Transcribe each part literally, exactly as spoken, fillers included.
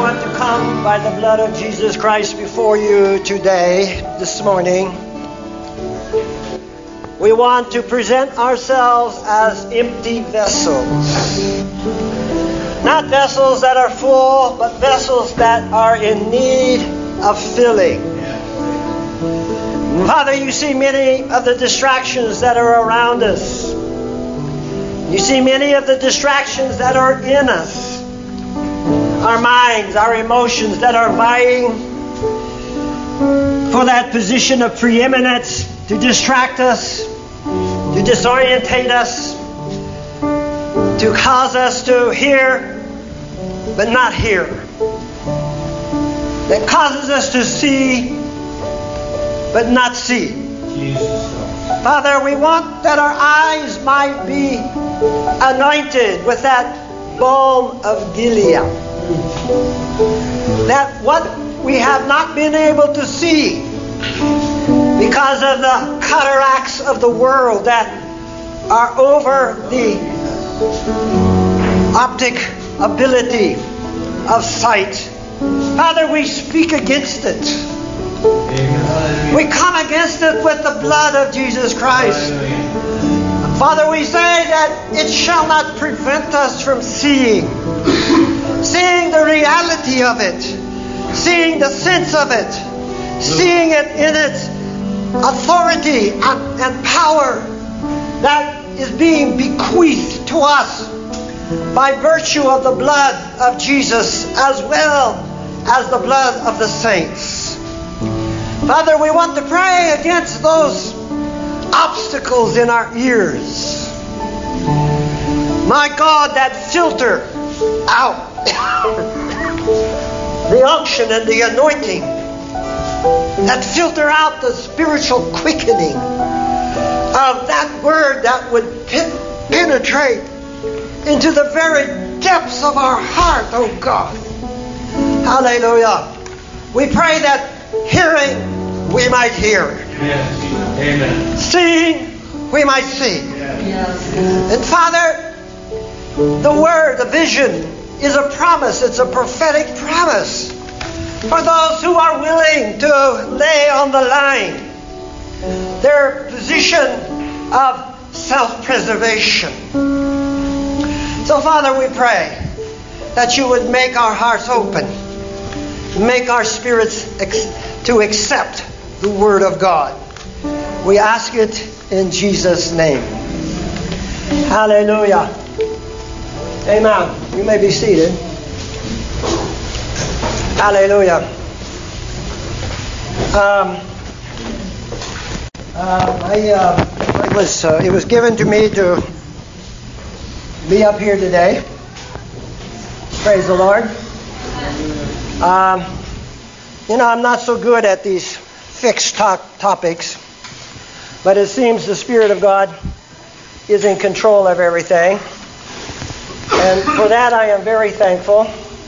want to come by the blood of Jesus Christ before you today, this morning. We want to present ourselves as empty vessels. Not vessels that are full, but vessels that are in need of filling. Father, you see many of the distractions that are around us. You see many of the distractions that are in us. Our minds, our emotions that are vying for that position of preeminence to distract us, to disorientate us, to cause us to hear but not hear. That causes us to see but not see. Jesus. Father, we want that our eyes might be anointed with that balm of Gilead. That what we have not been able to see because of the cataracts of the world that are over the optic ability of sight. Father, we speak against it. Amen. We come against it with the blood of Jesus Christ. Amen. Father, we say that it shall not prevent us from seeing. Seeing the reality of it. Seeing the sense of it. Seeing it in its authority and, and power that is being bequeathed to us by virtue of the blood of Jesus as well as the blood of the saints. Father, we want to pray against those obstacles in our ears. My God, that filter out the unction and the anointing, that filter out the spiritual quickening of that word that would pen- penetrate into the very depths of our heart, oh God. Hallelujah. We pray that hearing we might hear. Yes. Amen. Seeing we might see. Yes. And Father, the word, the vision is a promise. It's a prophetic promise for those who are willing to lay on the line their position of self-preservation. So, Father, we pray that you would make our hearts open, make our spirits ex- to accept the Word of God. We ask it in Jesus' name. Hallelujah. Amen. You may be seated. Hallelujah. Um, uh, I, uh, it was uh, it was given to me to be up here today. Praise the Lord. Um, you know, I'm not so good at these fixed to- topics, but it seems the Spirit of God is in control of everything. And for that I am very thankful.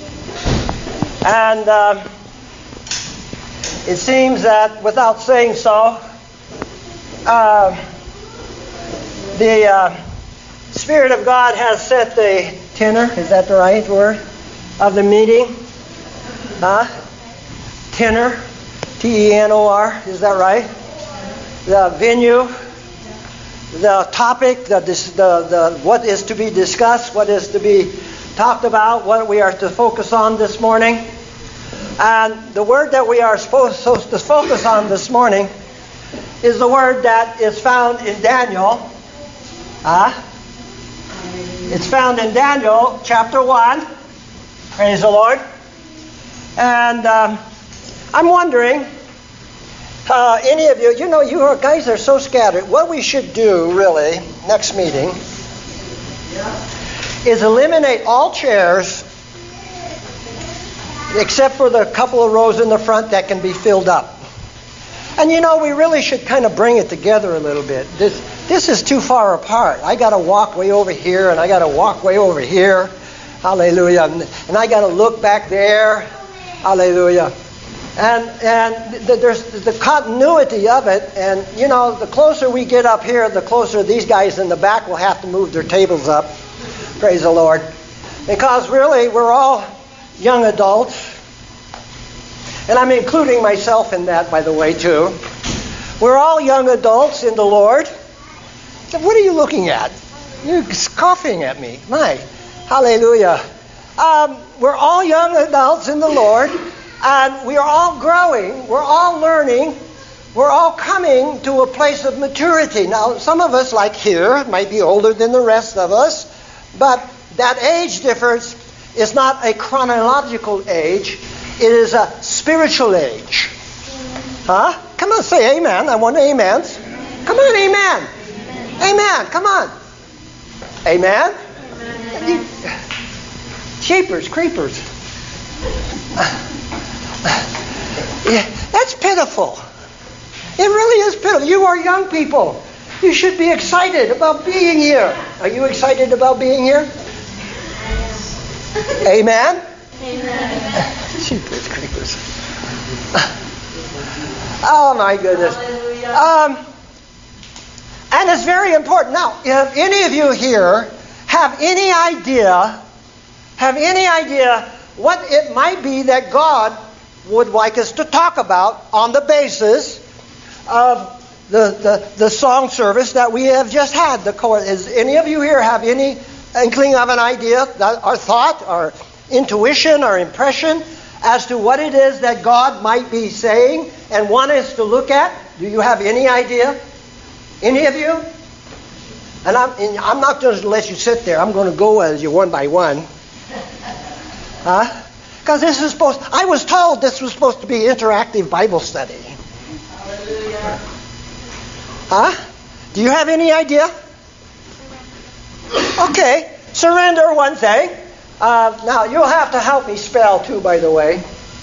And uh, it seems that without saying so, uh, the uh, Spirit of God has set the tenor, is that the right word, of the meeting? Huh? Tenor, T E N O R, is that right? The venue, the topic, the, the, the what is to be discussed, what is to be talked about, what we are to focus on this morning. And the word that we are supposed, supposed to focus on this morning is the word that is found in Daniel. Huh? It's found in Daniel chapter one. Praise the Lord. And um, I'm wondering, uh, any of you, you know, you are, guys are so scattered. What we should do, really, next meeting, yeah. is eliminate all chairs except for the couple of rows in the front that can be filled up. And you know, we really should kind of bring it together a little bit. This this is too far apart. I got to walk way over here, and I got to walk way over here. Hallelujah. And, and I got to look back there. Hallelujah. And and the, there's the continuity of it. And you know, the closer we get up here, the closer these guys in the back will have to move their tables up. Praise the Lord. Because really, we're all young adults. And I'm including myself in that, by the way, too. We're all young adults in the Lord. What are you looking at? You're scoffing at me. My, hallelujah. Um, we're all young adults in the Lord, and we are all growing. We're all learning. We're all coming to a place of maturity. Now, some of us, like here, might be older than the rest of us, but that age difference is not a chronological age. It is a spiritual age. Huh? Come on, say amen. I want amens. Come on, amen. Amen. Come on. Amen? Amen. Sheepers, creepers. Yeah, that's pitiful. It really is pitiful. You are young people. You should be excited about being here. Are you excited about being here? Amen? Amen. Sheepers, creepers. Oh my goodness. Um, and it's very important. Now, if any of you here have any idea, have any idea what it might be that God would like us to talk about on the basis of the, the, the song service that we have just had. The chorus. Is any of you here have any inkling of an idea, or thought, or intuition, or impression as to what it is that God might be saying and want us to look at? Do you have any idea? Any of you? And I'm, and I'm not going to let you sit there. I'm going to go as you one by one. Huh? Because this is supposed, I was told this was supposed to be interactive Bible study. Hallelujah. Huh? Do you have any idea? Okay. Surrender, one thing. Uh, now, you'll have to help me spell, too, by the way.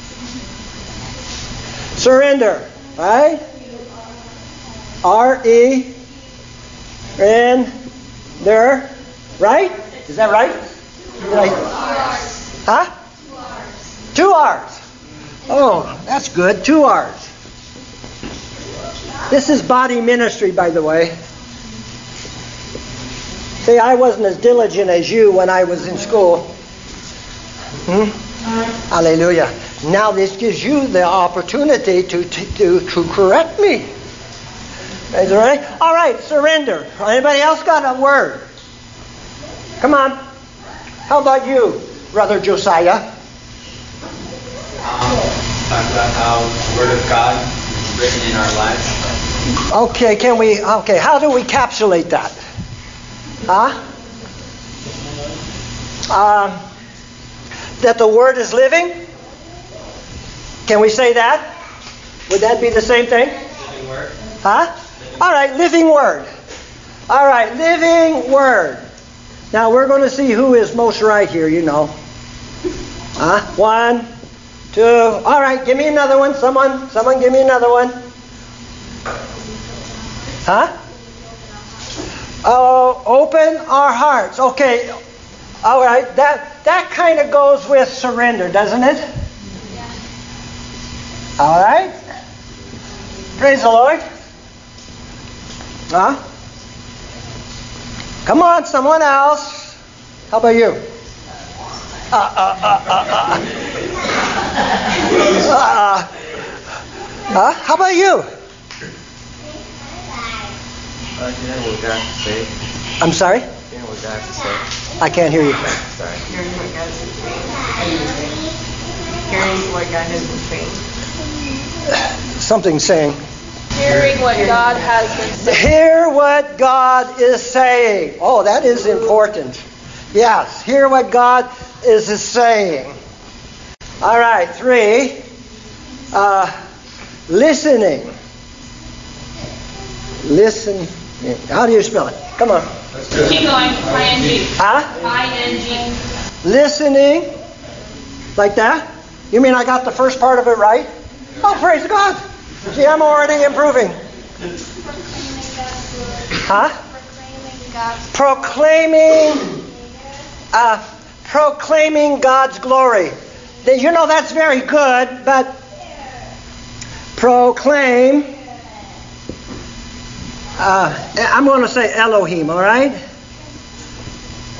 Surrender, right? R E N D E R, right? Is that right? Did I, huh? Two R's. Oh, that's good. Two R's. This is body ministry, by the way. See, I wasn't as diligent as you when I was in school. Hmm? Hallelujah. Now this gives you the opportunity to, to, to correct me. Is that right? All right, surrender. Anybody else got a word? Come on. How about you, Brother Josiah? Um, talk about how the Word of God is written in our lives. Okay, can we, okay, how do we encapsulate that? Huh? Um, that the Word is living? Can we say that? Would that be the same thing? Living Word. Huh? All right, living Word. All right, living Word. Now we're going to see who is most right here, you know. Huh? One, two. All right, give me another one. Someone, someone give me another one. Huh? Oh, open our hearts. Okay. All right. That that kind of goes with surrender, doesn't it? Yeah. All right. Praise the Lord. Huh? Come on, someone else. How about you? Uh, uh, uh, uh, uh. uh, huh? How about you? Uh, you know what God has to say. I'm sorry? You know what God has to say. I can't hear you. Sorry. Hearing what God is saying. Hearing what God has been saying. Something saying. Hearing what God has been saying. Hear what God is saying. Oh, that is important. Yes, hear what God is saying. All right, three. Uh, listening. Listen. How do you spell it? Come on. Keep going. I N G. Huh? I N G. Listening. Like that? You mean I got the first part of it right? Oh, praise God. See, I'm already improving. Huh? Proclaiming, uh, proclaiming God's glory. You know, that's very good, but proclaim, uh, I'm going to say Elohim, all right?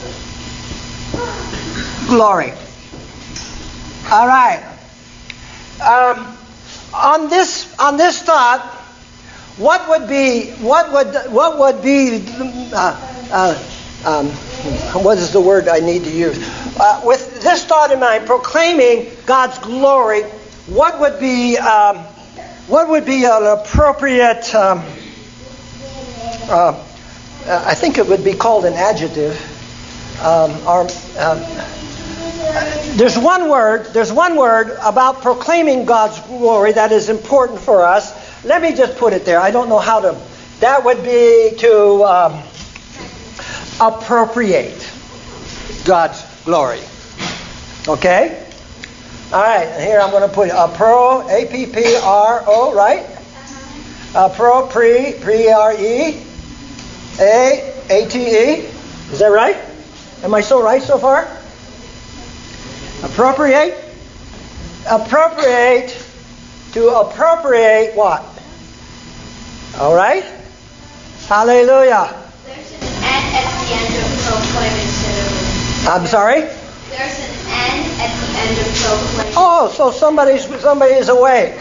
Glory. All right. Um, on this on this thought, what would be what would what would be uh, uh, um, what is the word I need to use? Uh, with this thought in mind, proclaiming God's glory, what would be um, what would be an appropriate? Um, uh, I think it would be called an adjective. Um, or, um, there's one word. There's one word about proclaiming God's glory that is important for us. Let me just put it there. I don't know how to. That would be to um, appropriate God's glory. Okay? All right. And here I'm going to put appro, A P P R O, right? Appro, pre, pre, R E, A, A T E. Is that right? Am I so right so far? Appropriate. Appropriate. To appropriate what? All right? Hallelujah. There's an N at the end of proclaim instead of... I'm sorry? There's an N at the end of proclaim. Oh, so somebody's somebody is awake.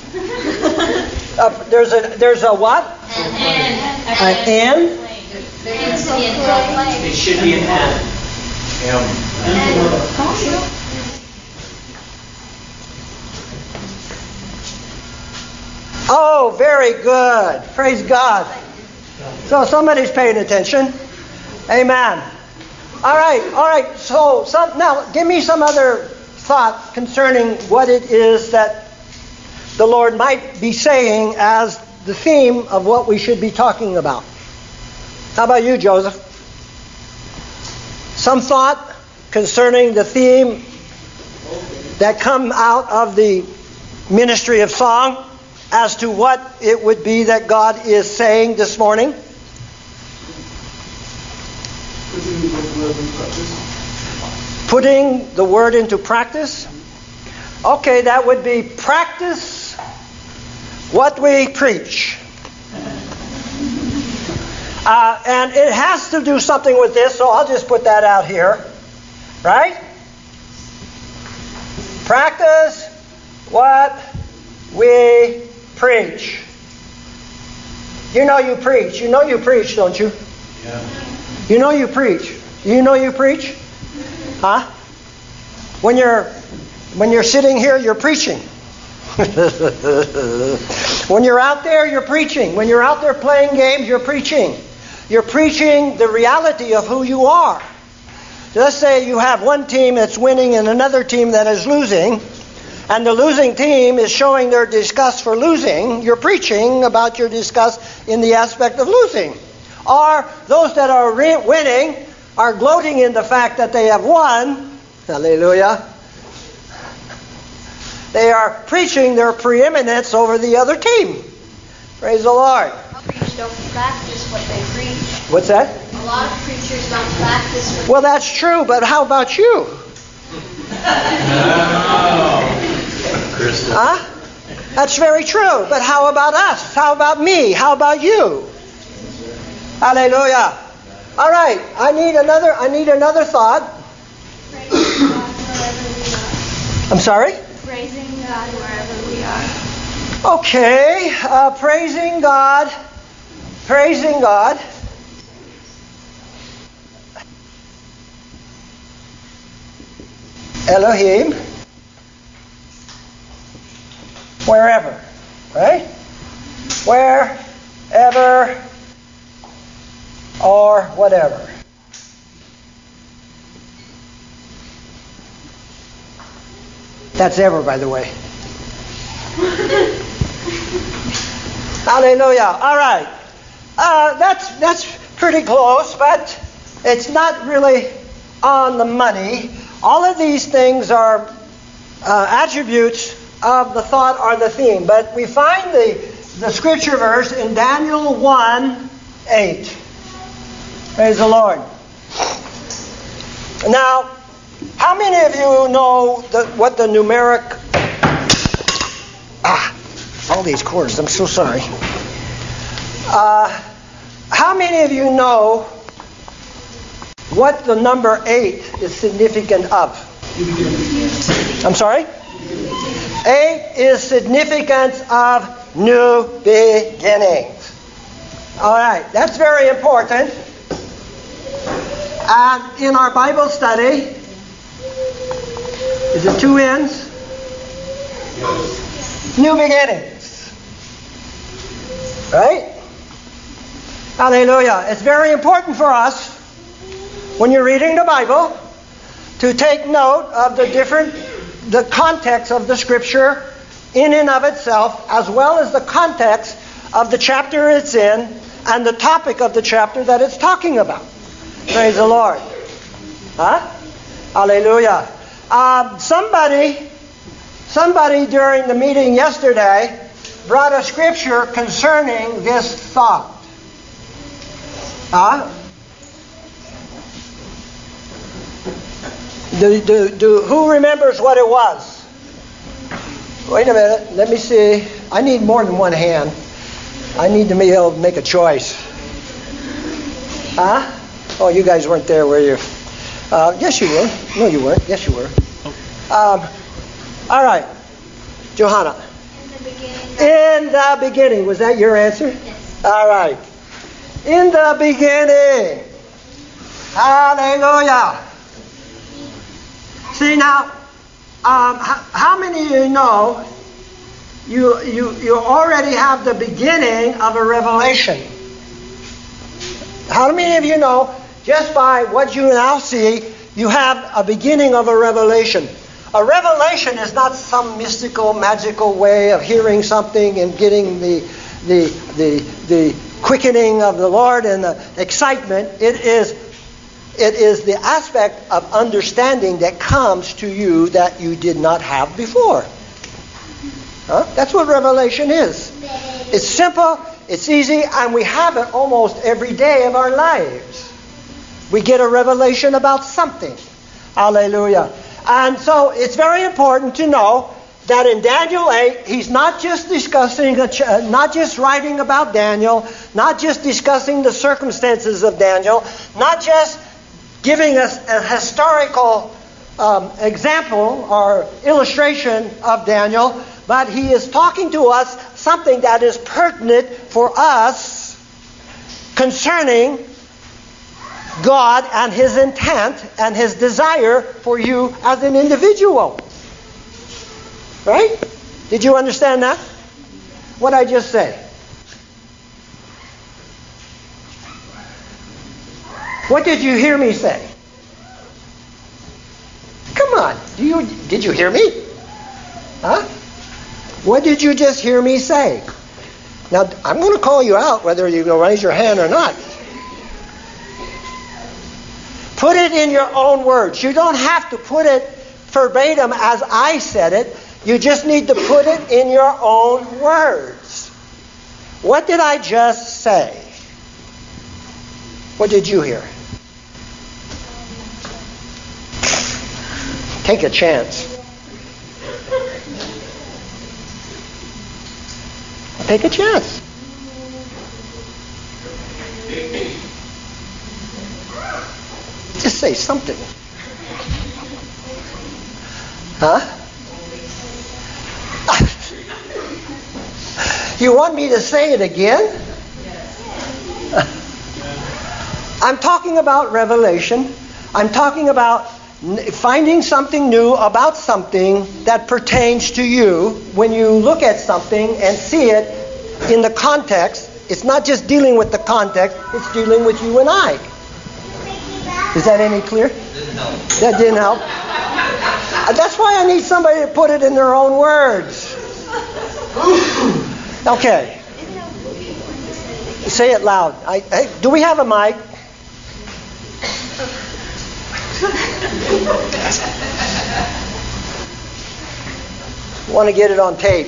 uh, there's a there's a what? An N. An N? There needs to be a proclaim. It should be an M. Oh, very good. Praise God. So somebody's paying attention. Amen. All right, all right. So some, now give me some other thought concerning what it is that the Lord might be saying as the theme of what we should be talking about. How about you, Joseph? Some thought concerning the theme that come out of the ministry of song as to what it would be that God is saying this morning? Putting the word into practice? Okay, that would be practice what we preach. Uh, and it has to do something with this, so I'll just put that out here. Right? Practice what we preach. You know you preach. You know you preach, don't you? Yeah. You know you preach. You know you preach? Huh? When you're when you're sitting here, you're preaching. When you're out there, you're preaching. When you're out there playing games, you're preaching. You're preaching the reality of who you are. Let's say you have one team that's winning and another team that is losing, and the losing team is showing their disgust for losing. You're preaching about your disgust in the aspect of losing. Or those that are re- winning are gloating in the fact that they have won. Hallelujah. They are preaching their preeminence over the other team. Praise the Lord. Preachers don't practice what they preach. What's that? A lot of preachers don't practice what Well, that's true, but how about you? Huh? That's very true, but how about us? How about me? How about you? Hallelujah. All right, I need another I need another thought. Praising God wherever we are. I'm sorry? Praising God wherever we are. Okay, uh, praising God. Praising God. Elohim. Wherever. Right? Wherever or whatever. That's ever, by the way. Hallelujah. All right. Uh, that's that's pretty close, but it's not really on the money. All of these things are uh, attributes of the thought or the theme. But we find the, the scripture verse in Daniel one eight. Praise the Lord. Now, how many of you know the, what the numeric... Ah, all these chords. I'm so sorry. Uh, how many of you know what the number eight is significant of? I'm sorry? Eight is significance of new beginnings. All right, that's very important. And in our Bible study, is it two ends? New beginnings. Right? Hallelujah. It's very important for us, when you're reading the Bible, to take note of the different, the context of the Scripture in and of itself, as well as the context of the chapter it's in and the topic of the chapter that it's talking about. Praise the Lord. Huh? Hallelujah. Uh, somebody, somebody during the meeting yesterday brought a scripture concerning this thought. Huh? Do, do, do, who remembers what it was? Wait a minute. Let me see. I need more than one hand. I need to be able to make a choice. Huh? Oh, you guys weren't there, were you? Uh, yes, you were. No, you weren't. Yes, you were. Um, all right. Johanna. In the beginning. In the beginning. Was that your answer? Yes. All right. In the beginning. Hallelujah. See now, um, how, how many of you know you, you, you already have the beginning of a revelation? How many of you know, just by what you now see, you have a beginning of a revelation? A revelation is not some mystical, magical way of hearing something and getting the, the, the, the quickening of the Lord and the excitement. It is It is the aspect of understanding that comes to you that you did not have before. Huh? That's what revelation is. It's simple, it's easy, and we have it almost every day of our lives. We get a revelation about something. Hallelujah. And so it's very important to know that in Daniel eight, he's not just discussing, a ch- not just writing about Daniel, not just discussing the circumstances of Daniel, not just giving us a historical um, example or illustration of Daniel, but he is talking to us something that is pertinent for us concerning God and His intent and His desire for you as an individual. Right? Did you understand that? What I just said? What did you hear me say? Come on. Do you, did you hear me? Huh? What did you just hear me say? Now, I'm going to call you out whether you're going to raise your hand or not. Put it in your own words. You don't have to put it verbatim as I said it. You just need to put it in your own words. What did I just say? What did you hear? Take a chance. Take a chance. Just say something. Huh? You want me to say it again? I'm talking about revelation. I'm talking about finding something new about something that pertains to you. When you look at something and see it in the context, it's not just dealing with the context, it's dealing with you and I. Is that any clear? That didn't help? That's why I need somebody to put it in their own words. Okay. Say it loud. I, I, do we have a mic? Want to get it on tape?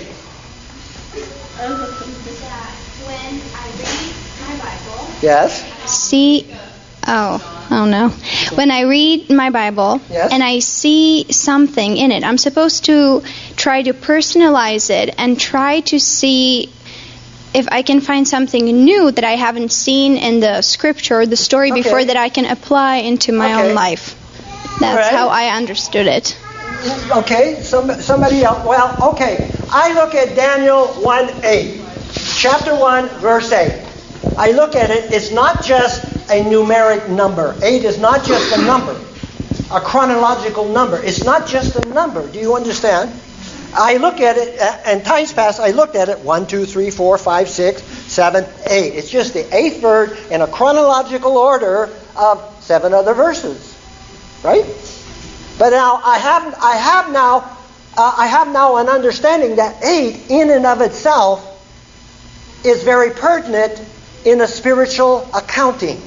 When I read my Bible. Yes. See, oh, oh no. When I read my Bible Yes. and I see something in it, I'm supposed to try to personalize it and try to see if I can find something new that I haven't seen in the scripture or the story Okay. before that I can apply into my Okay. own life. That's Right. how I understood it. okay, some, somebody else. Well, okay. I look at Daniel one eight. Chapter one, verse eight. I look at it, it's not just a numeric number. eight is not just a number, a chronological number. It's not just a number. Do you understand? I look at it, and times past, I looked at it, one, two, three, four, five, six, seven, eight. It's just the eighth word in a chronological order of seven other verses. Right? But now, I have, I have now, uh, I have now an understanding that eight, in and of itself, is very pertinent in a spiritual accounting.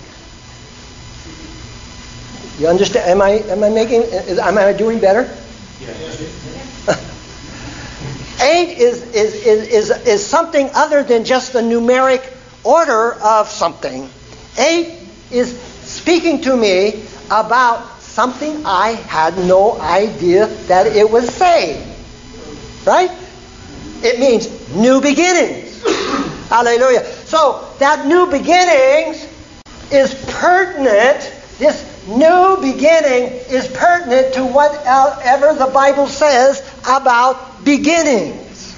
You understand? Am I am I making? Am I doing better? Eight is is, is is is something other than just the numeric order of something. Eight is speaking to me about something I had no idea that it was saying. Right? It means new beginnings. Hallelujah. So that new beginnings is pertinent. This new beginning is pertinent to whatever the Bible says about beginnings.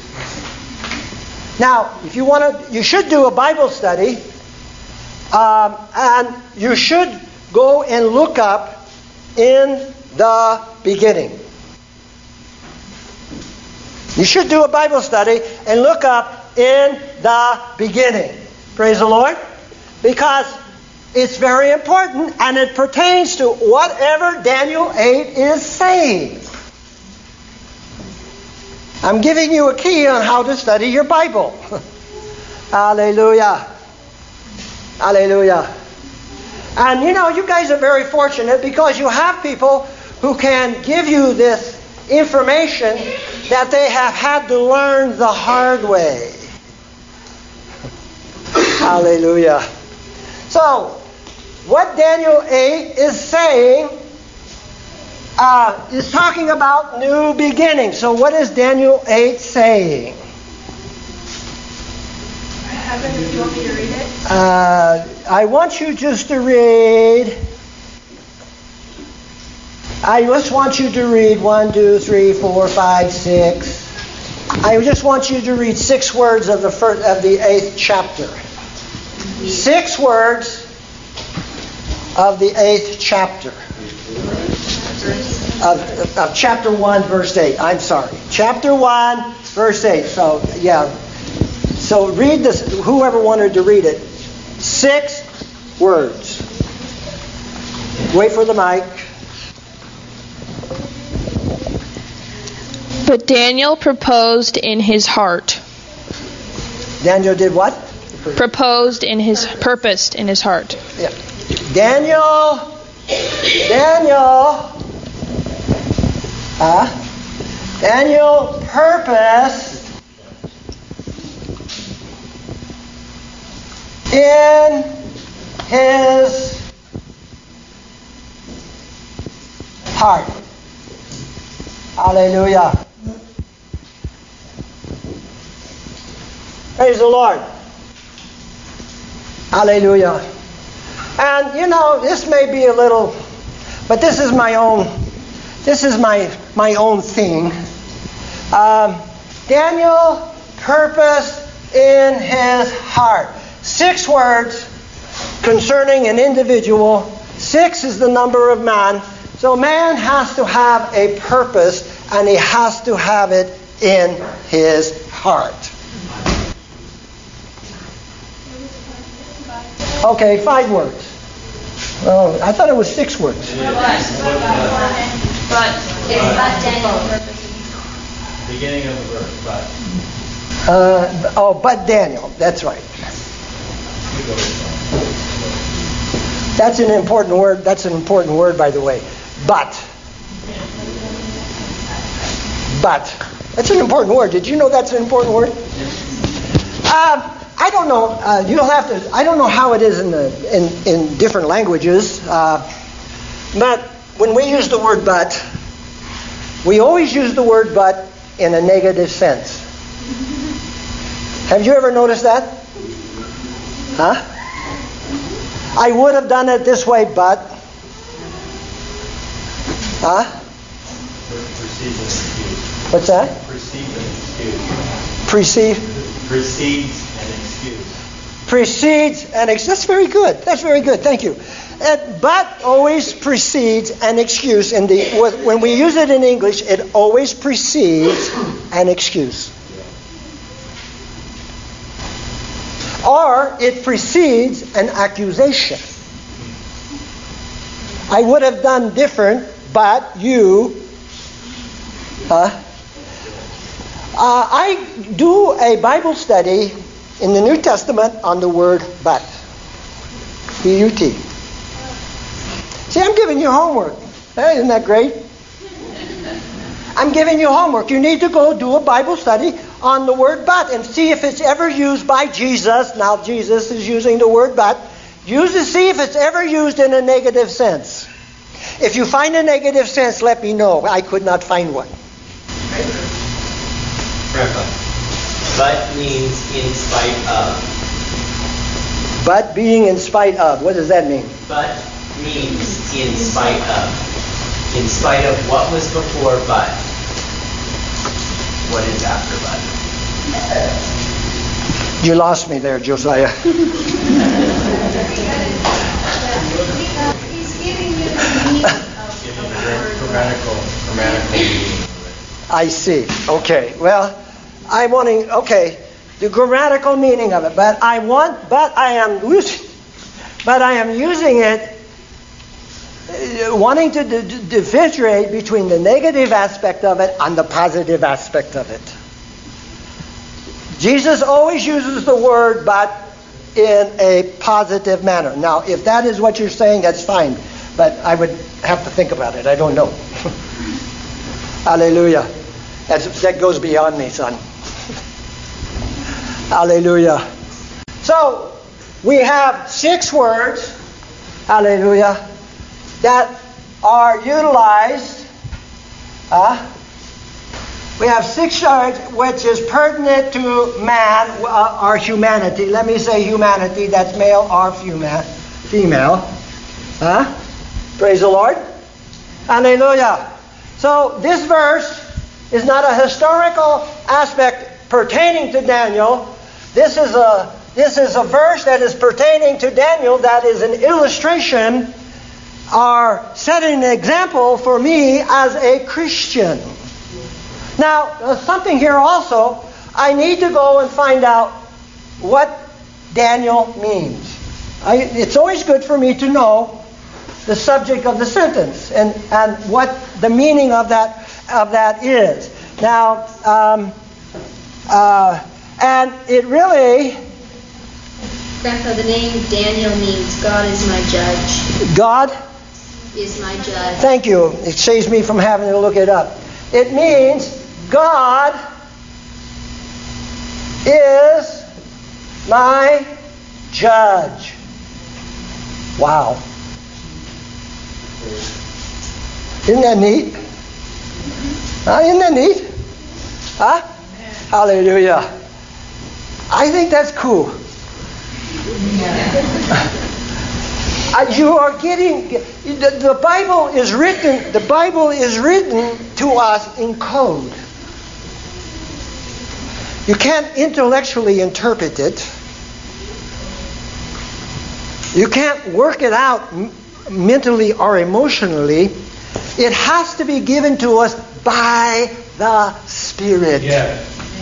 Now, if you want to, you should do a Bible study, um, and you should go and look up in the beginning. You should do a Bible study and look up in the beginning. Praise the Lord. Because it's very important and it pertains to whatever Daniel eight is saying. I'm giving you a key on how to study your Bible. Hallelujah. Hallelujah. And you know, you guys are very fortunate because you have people who can give you this information that they have had to learn the hard way. Hallelujah. So, what Daniel eight is saying uh, is talking about new beginnings. So what is Daniel eight saying? Evan, do you want me to read it? Uh, I want you just to read... I just want you to read one, two, three, four, five, six. I just want you to read six words of the first, of the eighth chapter. Six words of the eighth chapter. Of, of chapter one, verse eight. I'm sorry. Chapter one, verse eight. So, yeah. So read this, whoever wanted to read it. Six words. Wait for the mic. But Daniel proposed in his heart. Daniel did what? Proposed in his, purposed in his heart. Yeah. Daniel, Daniel, uh, Daniel purposed in his heart. Hallelujah. Praise the Lord. Hallelujah. And you know, this may be a little, but this is my own, this is my my own thing. Um, Daniel purposed in his heart. Six words concerning an individual. Six is the number of man. So man has to have a purpose, and he has to have it in his heart. Okay, five words. Oh, I thought it was six words. But. It's but Daniel. Beginning of the verse, but. Uh, oh, but Daniel. That's right. That's an important word. That's an important word, by the way. But. But. That's an important word. Did you know that's an important word? Uh, I don't know. Uh, you'll have to. I don't know how it is in the in, in different languages. Uh, but when we use the word "but," we always use the word "but" in a negative sense. Have you ever noticed that? Huh? I would have done it this way, but. Huh? What's that? Precede and excuse. Precede. Precedes and excuse. Precedes and ex- that's very good. That's very good. Thank you. Uh, but always precedes an excuse. In the when we use it in English, it always precedes an excuse, or it precedes an accusation. I would have done different, but you. Huh? Uh, I do a Bible study in the New Testament on the word but. B U T. See, I'm giving you homework. Hey, isn't that great? I'm giving you homework. You need to go do a Bible study on the word but and see if it's ever used by Jesus. Now, Jesus is using the word but. Use to see if it's ever used in a negative sense. If you find a negative sense, let me know. I could not find one. Grandpa. But means in spite of. But being in spite of. What does that mean? But means in spite of. In spite of what was before but. What is after but? You lost me there, Josiah. He's giving you the meaning of Giving the the word. grammatical, grammatical meaning. I see. Okay. Well, I'm wanting. Okay, the grammatical meaning of it, but I want. But I am using. But I am using it, uh, wanting to d- d- differentiate between the negative aspect of it and the positive aspect of it. Jesus always uses the word "but" in a positive manner. Now, if that is what you're saying, that's fine. But I would have to think about it. I don't know. Hallelujah. That's, that goes beyond me, son. Hallelujah. So, we have six words, hallelujah, that are utilized. Uh, we have six words which is pertinent to man uh, or humanity. Let me say humanity, that's male or female. Huh? Praise the Lord. Hallelujah. So this verse is not a historical aspect pertaining to Daniel. This is a this is a verse that is pertaining to Daniel that is an illustration or setting an example for me as a Christian. Now, uh, something here also, I need to go and find out what Daniel means. I, it's always good for me to know the subject of the sentence and, and what the meaning of that of that is. Now, um, uh, and it really... Grandpa, the name Daniel means God is my judge. God is my judge. Thank you. It saves me from having to look it up. It means God is my judge. Wow. Isn't that neat? Huh? Isn't that neat? Huh? Hallelujah. I think that's cool. Uh, you are getting the, the Bible is written. The Bible is written to us in code. You can't intellectually interpret it. You can't work it out m- mentally or emotionally. It has to be given to us by the Spirit. Yeah.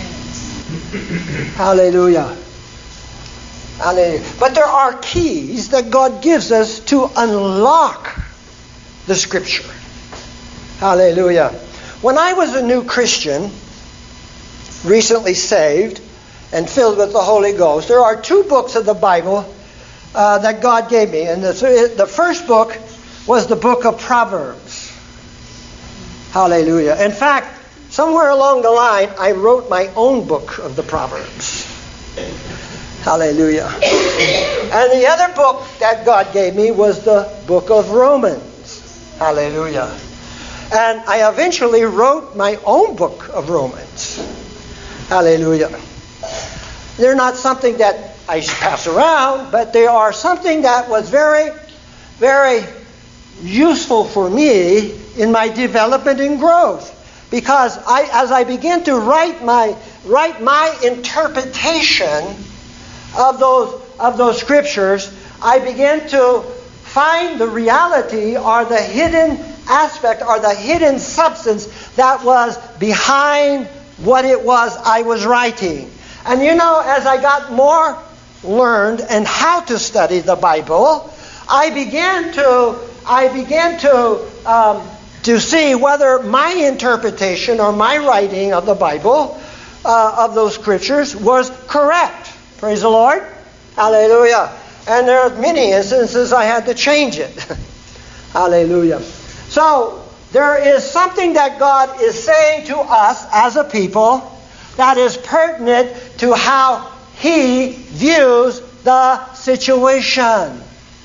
Hallelujah. Hallelujah. But there are keys that God gives us to unlock the Scripture. Hallelujah. When I was a new Christian, recently saved and filled with the Holy Ghost, there are two books of the Bible uh, that God gave me. And the, the first book was the book of Proverbs. Hallelujah. In fact, somewhere along the line, I wrote my own book of the Proverbs. Hallelujah. And the other book that God gave me was the book of Romans. Hallelujah. And I eventually wrote my own book of Romans. Hallelujah. They're not something that I pass around, but they are something that was very, very useful for me in my development and growth. because I, as I began to write my write my interpretation of those of those scriptures, I began to find the reality or the hidden aspect or the hidden substance that was behind what it was I was writing. And you know, as I got more learned and how to study the Bible, I began to I began to um, to see whether my interpretation or my writing of the Bible, uh, of those scriptures, was correct. Praise the Lord. Hallelujah. And there are many instances I had to change it. Hallelujah. So, there is something that God is saying to us as a people that is pertinent to how He views the situation.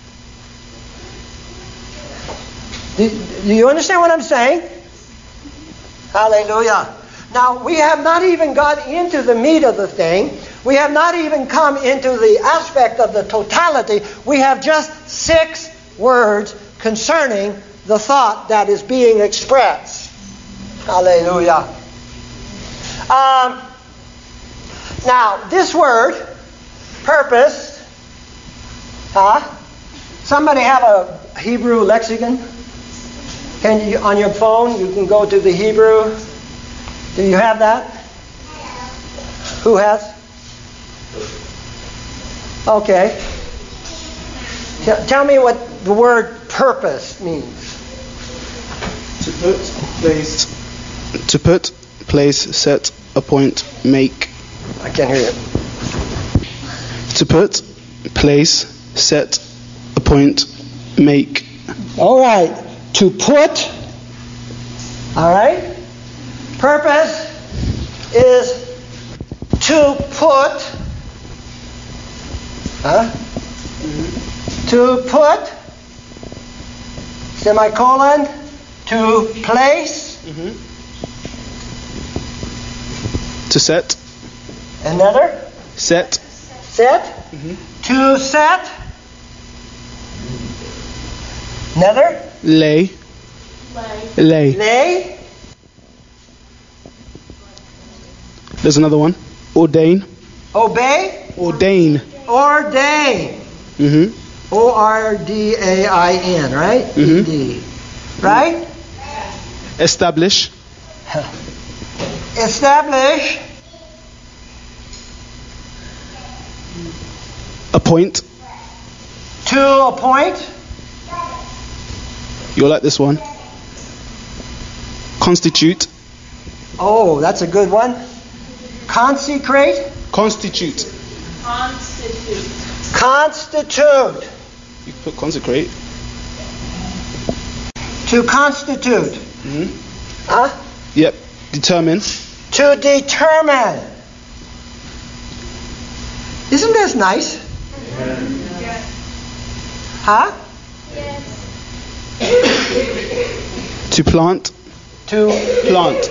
Do, do you understand what I'm saying? Hallelujah. Now, we have not even got into the meat of the thing. We have not even come into the aspect of the totality. We have just six words concerning the thought that is being expressed. Hallelujah. Um, now, this word, purpose, huh? Somebody have a Hebrew lexicon? Can you, on your phone, you can go to the Hebrew. Do you have that? Who has? Okay. T- tell me what the word purpose means. To put, place. To put, place, set, appoint, make. I can't hear you. To put, place, set, appoint, make. All right. To put. All right. Purpose is to put. Huh? Mm-hmm. To put. Semicolon. To place. Mm-hmm. To set. Another. Set. Set. Mm-hmm. To set. Another. Lay. Lay. Lay. Lay. There's another one. Ordain. Obey. Ordain. Ordain. Mm-hmm. O R D A I N, right? Mm-hmm. E D. Right? Establish. Establish. Appoint. To appoint. You'll like this one. Constitute. Oh, that's a good one. Consecrate. Constitute. Constitute. Constitute. You put consecrate. To constitute. Mm-hmm. Huh? Yep. Determine. To determine. Isn't this nice? Yes. Huh? Yes. To plant. To Plant.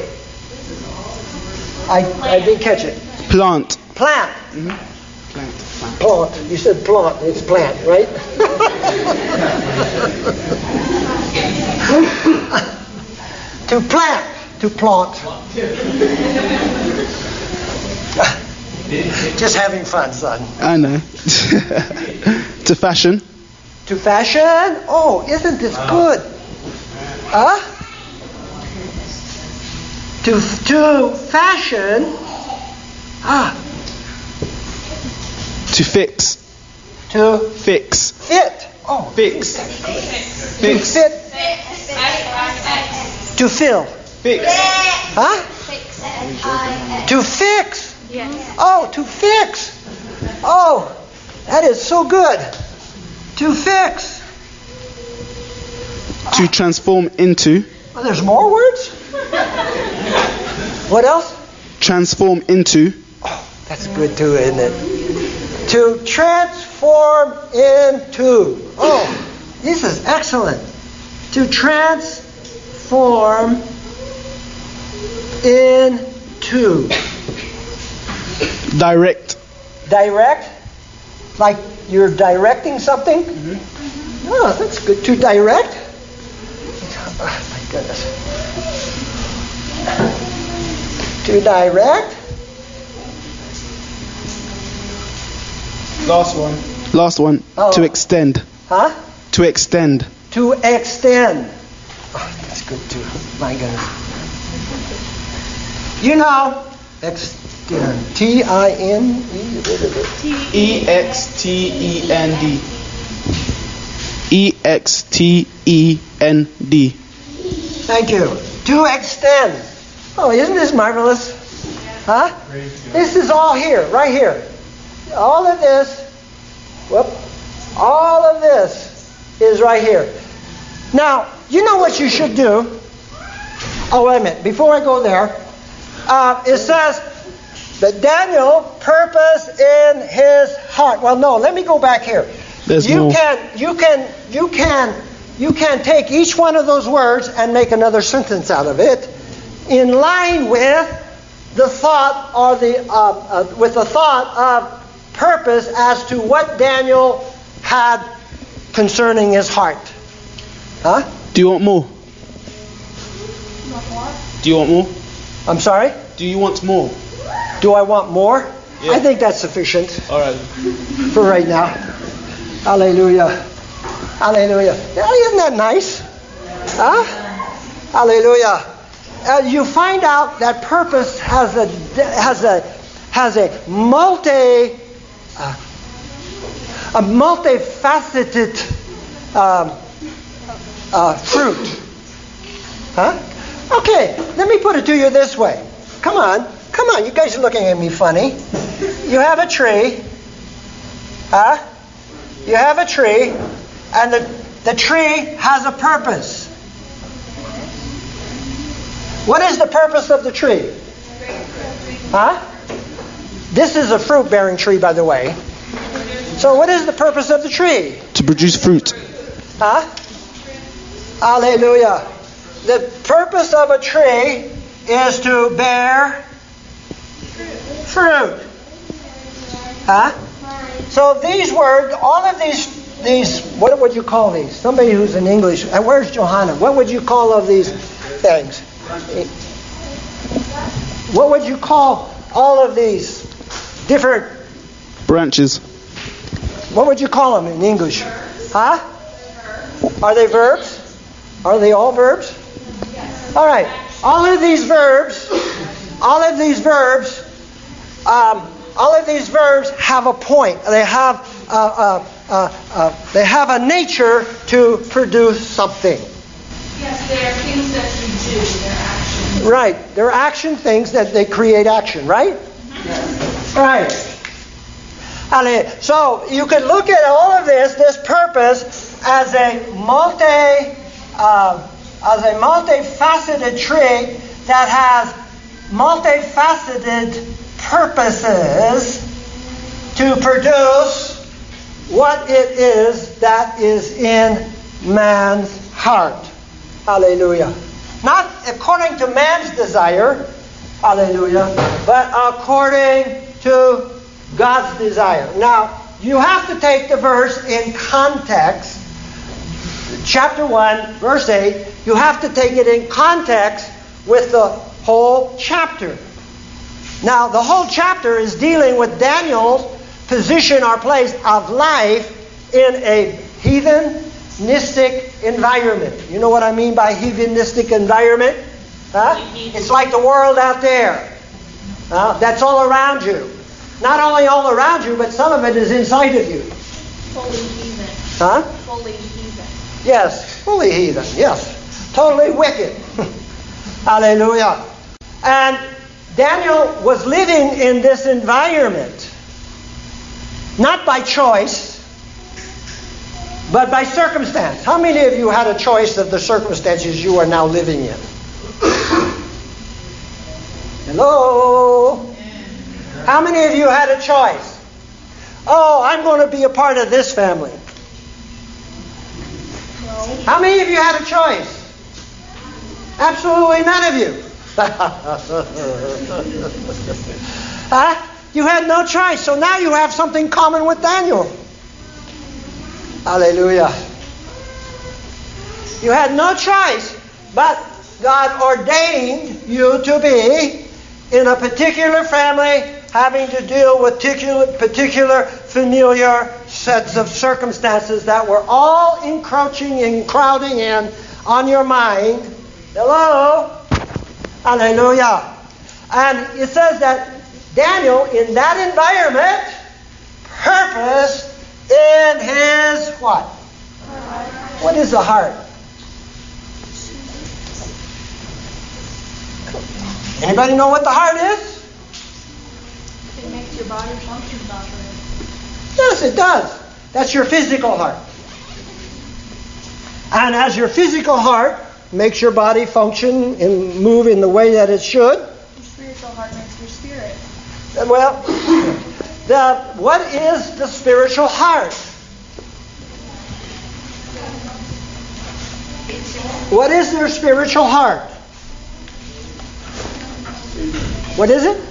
I I didn't catch it. Plant. Plant. Mm-hmm. Plant. Plant. Plant. You said plant. It's plant, right? To plant. To plant. Just having fun, son. I know. To fashion. To fashion. Oh, isn't this good? Huh? To to fashion. Ah. To fix. To Fix. fit. Oh, Fix. to Fix. fit. To fill. Fix. Huh? Fix. F I X. To fix. Yes. Oh, to fix. Oh, that is so good. To fix. To transform into. Well, there's more words. What else? Transform into. Oh, that's good too, isn't it? To transform into. Oh, this is excellent. To transform into. Direct. Direct? Like you're directing something? Mm-hmm. Oh, that's good. To direct? Oh, my goodness. To direct. Last one. Last one. Oh. To extend. Huh? To extend. To extend. Oh, that's good too. My goodness. You know, extend. T I N E. E X T E N D. E X T E N D. Thank you. To extend. Oh, isn't this marvelous? Huh? This is all here, right here. All of this, whoop, all of this is right here. Now, you know what you should do? Oh, wait a minute. Before I go there, uh, it says that Daniel purposed in his heart. Well, no, let me go back here. There's you more. can, you can, you can, you can take each one of those words and make another sentence out of it, in line with the thought or the uh, uh, with the thought of purpose as to what Daniel had concerning his heart. Huh? Do you want more? Do you want more? I'm sorry? Do you want more? Do I want more? Yeah. I think that's sufficient All right. for right now. Hallelujah. Hallelujah. Yeah, isn't that nice? Huh? Hallelujah. Uh, you find out that purpose has a has a has a multi uh, a multifaceted um, uh, fruit. Huh? Okay, let me put it to you this way. Come on, come on. You guys are looking at me funny. You have a tree. Huh? You have a tree, and the the tree has a purpose. What is the purpose of the tree? Huh? This is a fruit-bearing tree, by the way. So what is the purpose of the tree? To produce fruit. Huh? Hallelujah. The purpose of a tree is to bear fruit. Huh? So these words, all of these, these, what would you call these? Somebody who's in English. And where's Johanna? What would you call of these things? What would you call all of these different Branches. What would you call them in English? Huh? Are they verbs? Are they all verbs? All right. All of these verbs, all of these verbs, um, all of these verbs have a point. They have, uh, uh, uh, uh, they have a nature to produce something. Yes, they are things that you do. They're actions. Right. They're action things that they create action. Right. Yes. Right. So you can look at all of this, this purpose, as a multi, uh, as a multifaceted tree that has multifaceted purposes to produce what it is that is in man's heart. Hallelujah. Not according to man's desire, hallelujah, but according to God's desire. Now, you have to take the verse in context. Chapter one, verse eight, you have to take it in context with the whole chapter. Now, the whole chapter is dealing with Daniel's position or place of life in a heathenistic environment. You know what I mean by heathenistic environment? Huh? It's like the world out there. Uh, that's all around you. Not only all around you, but some of it is inside of you. Fully heathen. Huh? Fully heathen. Yes, fully heathen. Yes. Totally wicked. Hallelujah. And Daniel was living in this environment, not by choice, but by circumstance. How many of you had a choice of the circumstances you are now living in? Hello? How many of you had a choice? Oh, I'm going to be a part of this family. No. How many of you had a choice? Absolutely none of you. Huh? You had no choice. So now you have something common with Daniel. Hallelujah. You had no choice, but God ordained you to be in a particular family having to deal with particular, particular familiar sets of circumstances that were all encroaching and crowding in on your mind. Hello? Hallelujah. And it says that Daniel, in that environment, purposed in his what? What is the heart? Anybody know what the heart is? It makes your body function properly. Yes, it does. That's your physical heart. And as your physical heart makes your body function and move in the way that it should. The spiritual heart makes your spirit. Well, the what is the spiritual heart? What is their spiritual heart? What is it?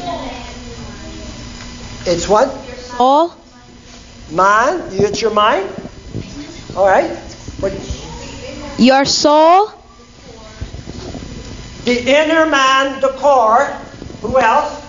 It's what? All? Mind? It's your mind? All right. What? Your soul? The inner man, the core. Who else?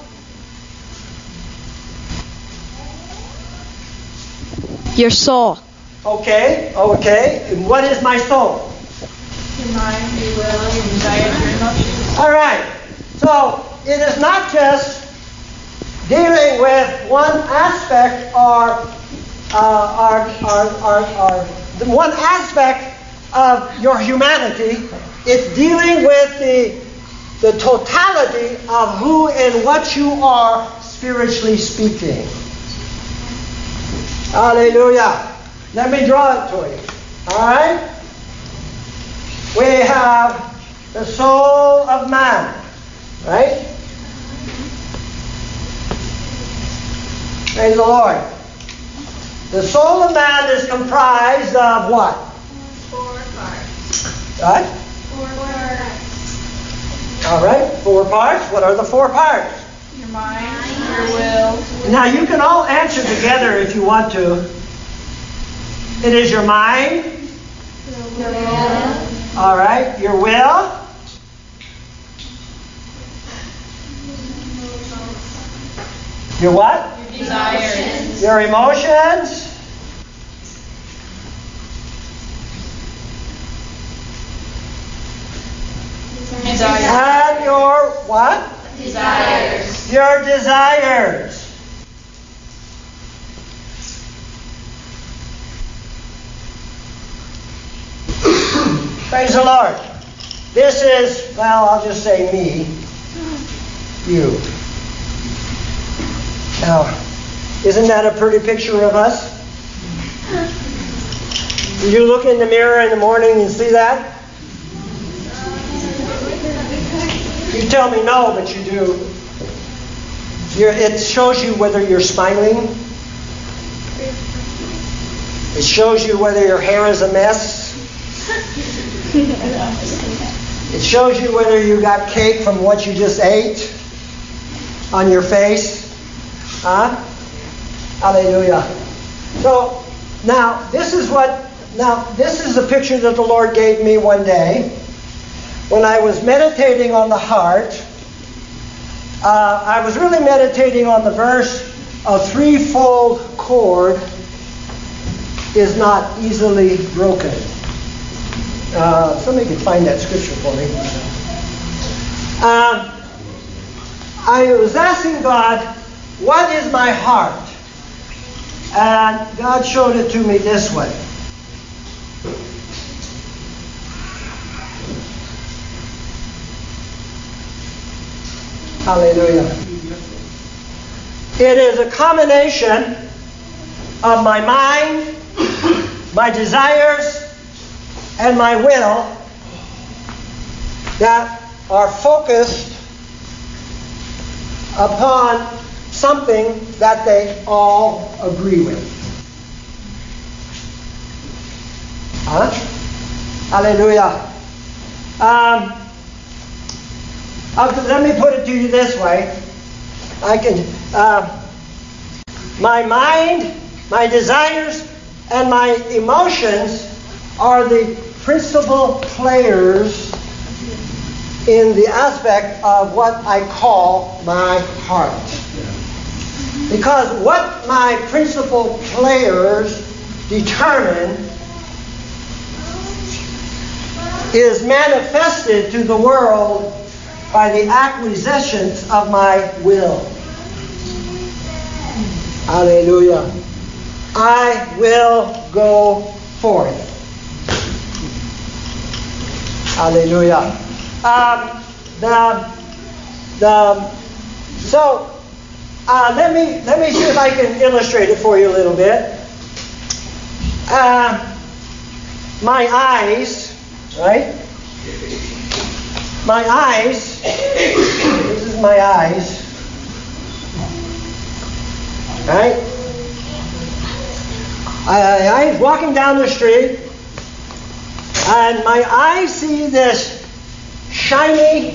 Your soul. Okay, okay. And what is my soul? Your mind, your will, your desires, your emotions. All right. So it is not just dealing with one aspect or uh, or, or, or, or the one aspect of your humanity. It's dealing with the the totality of who and what you are spiritually speaking. Hallelujah. Let me draw it to you. All right? We have the soul of man. Right? Praise the Lord. The soul of man is comprised of what? Four parts. What? Four parts. All right. Four parts. What are the four parts? Your mind, your will. Now you can all answer together if you want to. It is your mind. Your will. All right. Your will. Your what? Your desires. Your emotions. Desires. And your what? Desires. Your desires. Praise the Lord. This is, well, I'll just say me. You. Now, isn't that a pretty picture of us? Do you look in the mirror in the morning and see that? You tell me no, but you do. You're, it shows you whether you're smiling. It shows you whether your hair is a mess. It shows you whether you got cake from what you just ate on your face. Huh? Hallelujah. So, now, this is what, now, this is a picture that the Lord gave me one day. When I was meditating on the heart, uh, I was really meditating on the verse, a threefold cord is not easily broken. Uh, somebody can find that scripture for me. Uh, I was asking God, what is my heart? And God showed it to me this way. Hallelujah. It is a combination of my mind, my desires, and my will that are focused upon something that they all agree with. Huh? Hallelujah. Um, I'll, let me put it to you this way. I can, uh, my mind, my desires, and my emotions are the principal players in the aspect of what I call my heart. Because what my principal players determine is manifested to the world by the acquisitions of my will. Hallelujah. I will go forth. Hallelujah. Um, the, the, so, uh, let me let me see if I can illustrate it for you a little bit. Uh, my eyes, right? My eyes. This is my eyes. Right? I, I was walking down the street, and my eyes see this shiny,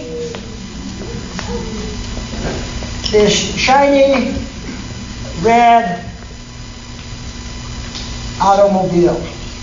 this shiny red automobile.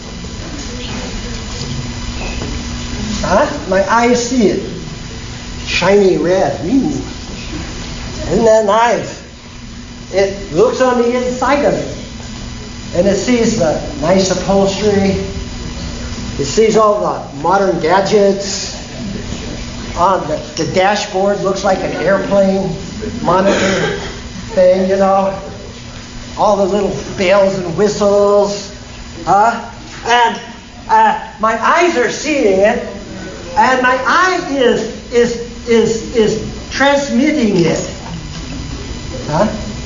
Huh? My eyes see it. Shiny red. Ooh. Isn't that nice? It looks on the inside of it. And it sees the nice upholstery. It sees all the modern gadgets. On the, the dashboard looks like an airplane monitor thing, you know. All the little bells and whistles. Uh, and uh, my eyes are seeing it. And my eye is is is is transmitting it. Huh?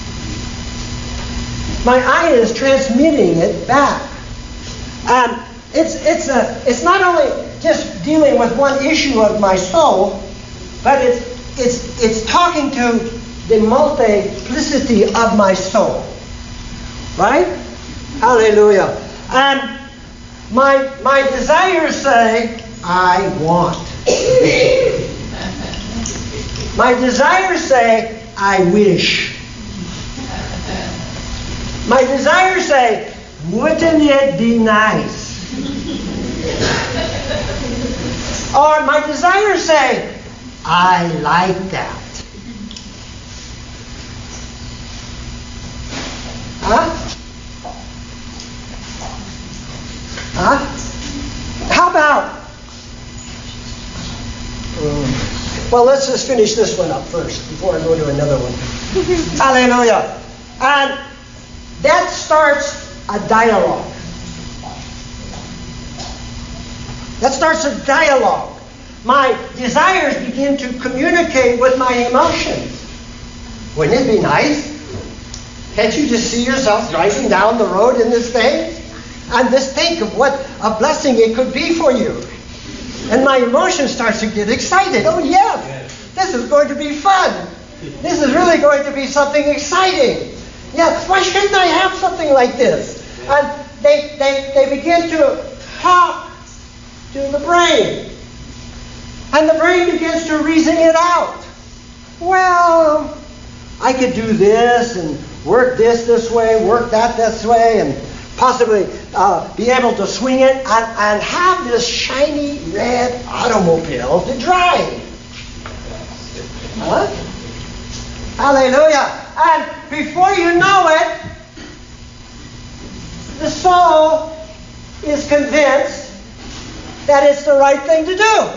My eye is transmitting it back. Um, it's it's a it's not only just dealing with one issue of my soul, but it's it's it's talking to the multiplicity of my soul. Right? Hallelujah. And my my desires say, I want. My desires say, I wish. My desires say, wouldn't it be nice? Or my desires say, I like that. Huh? Huh? How about, um, well, let's just finish this one up first before I go to another one. Hallelujah. And that starts a dialogue. That starts a dialogue. My desires begin to communicate with my emotions. Wouldn't it be nice? Can't you just see yourself driving down the road in this thing? And just think of what a blessing it could be for you. And my emotion starts to get excited. Oh, yes, this is going to be fun. This is really going to be something exciting. Yes, why shouldn't I have something like this? And they, they, they begin to talk to the brain. And the brain begins to reason it out. Well, I could do this and work this this way, work that this way, and possibly uh, be able to swing it and, and have this shiny red automobile to drive. Huh? Hallelujah. And before you know it, the soul is convinced that it's the right thing to do.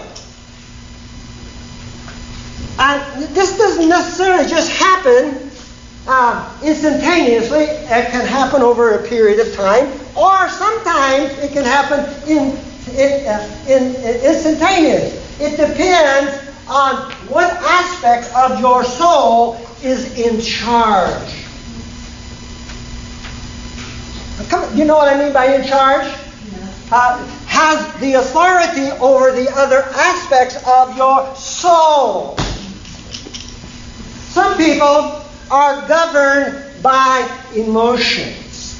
And this doesn't necessarily just happen uh, instantaneously. It can happen over a period of time, or sometimes it can happen in, in, uh, in, in instantaneous. It depends on what aspect of your soul is in charge. Come, you know what I mean by in charge? Uh, has the authority over the other aspects of your soul. Some people are governed by emotions.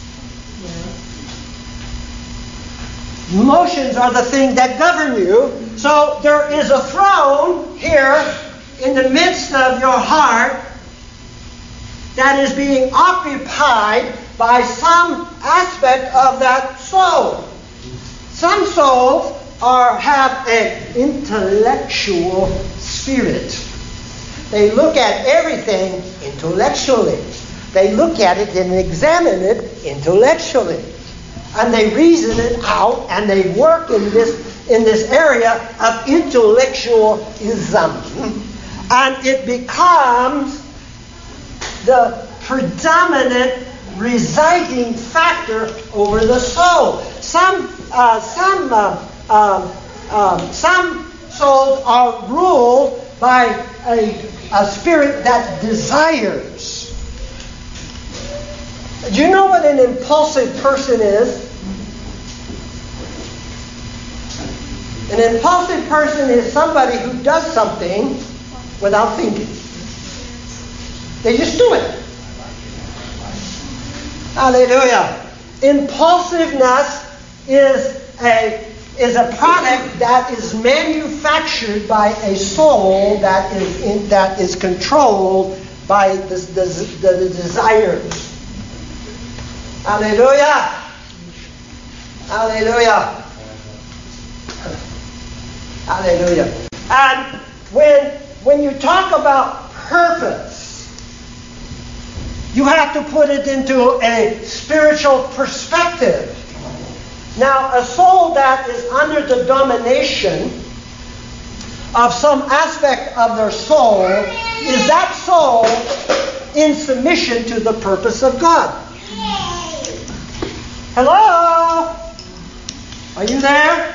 Emotions are the thing that govern you. So there is a throne here in the midst of your heart that is being occupied by some aspect of that soul. Some souls are have an intellectual spirit. They look at everything intellectually. They look at it and examine it intellectually. And they reason it out, and they work in this in this area of intellectualism. And it becomes the predominant residing factor over the soul. Some uh, some uh, um, um, some souls are ruled by a, a spirit that desires. Do you know what an impulsive person is? An impulsive person is somebody who does something without thinking. They just do it. Hallelujah. Impulsiveness is a is a product that is manufactured by a soul that is in, that is controlled by the, the, the, the desires. Hallelujah. Hallelujah. Hallelujah. And when when you talk about purpose, you have to put it into a spiritual perspective. Now, a soul that is under the domination of some aspect of their soul, is that soul in submission to the purpose of God? Hello? Are you there?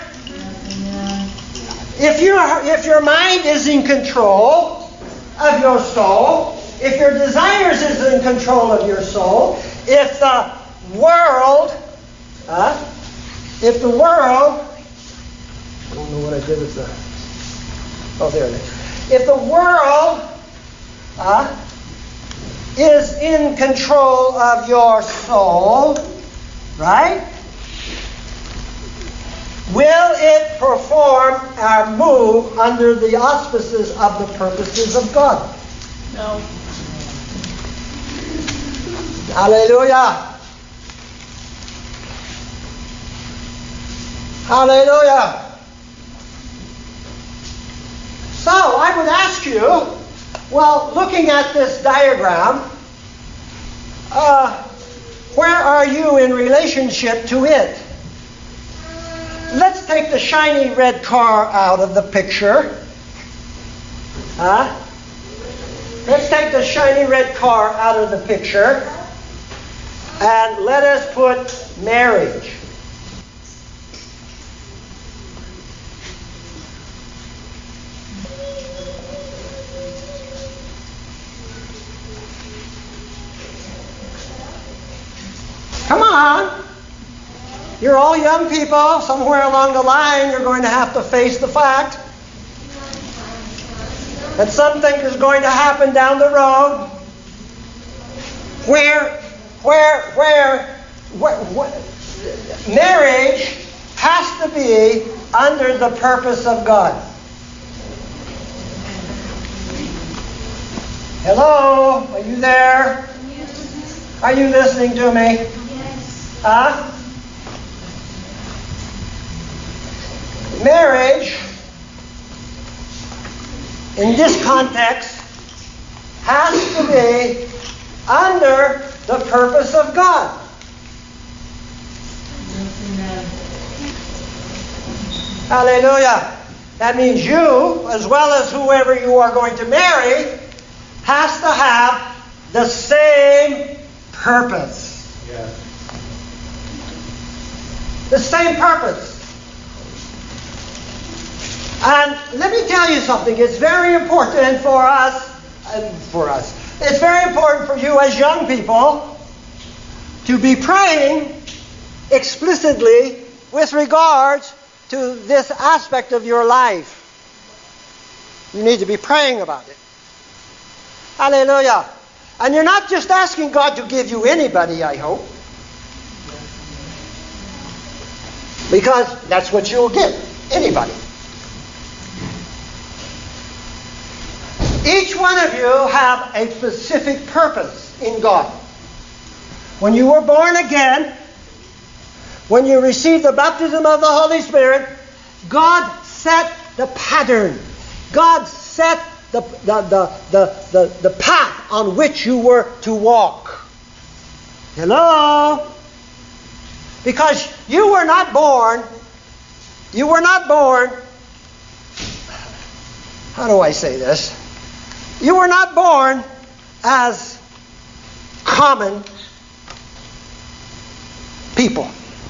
If you if your mind is in control of your soul, if your desires is in control of your soul, if the world, uh, if the world, I don't know what I did with the, oh there it is. If the world uh, is in control of your soul, right? Will it perform or move under the auspices of the purposes of God? No. Hallelujah. Hallelujah. So I would ask you, well, looking at this diagram, uh, where are you in relationship to it? Let's take the shiny red car out of the picture. Huh? Let's take the shiny red car out of the picture. And let us put marriage. Come on. You're all young people. Somewhere along the line, you're going to have to face the fact that something is going to happen down the road where, where, where, where, where marriage has to be under the purpose of God. Hello? Are you there? Are you listening to me? Yes. Huh? Marriage, in this context, has to be under the purpose of God. Hallelujah. That means you, as well as whoever you are going to marry, has to have the same purpose. Yeah. The same purpose. And let me tell you something. It's very important for us, and for us, it's very important for you as young people to be praying explicitly with regards to this aspect of your life. You need to be praying about it. Hallelujah. And you're not just asking God to give you anybody, I hope. Because that's what you'll get. Anybody. Each one of you have a specific purpose in God. When you were born again, when you received the baptism of the Holy Spirit, God set the pattern. God set the, the, the, the, the, the path on which you were to walk. Hello? Because you were not born, you were not born, how do I say this? You were not born as common people.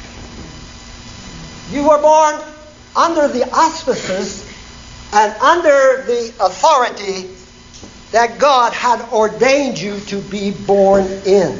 You were born under the auspices and under the authority that God had ordained you to be born in.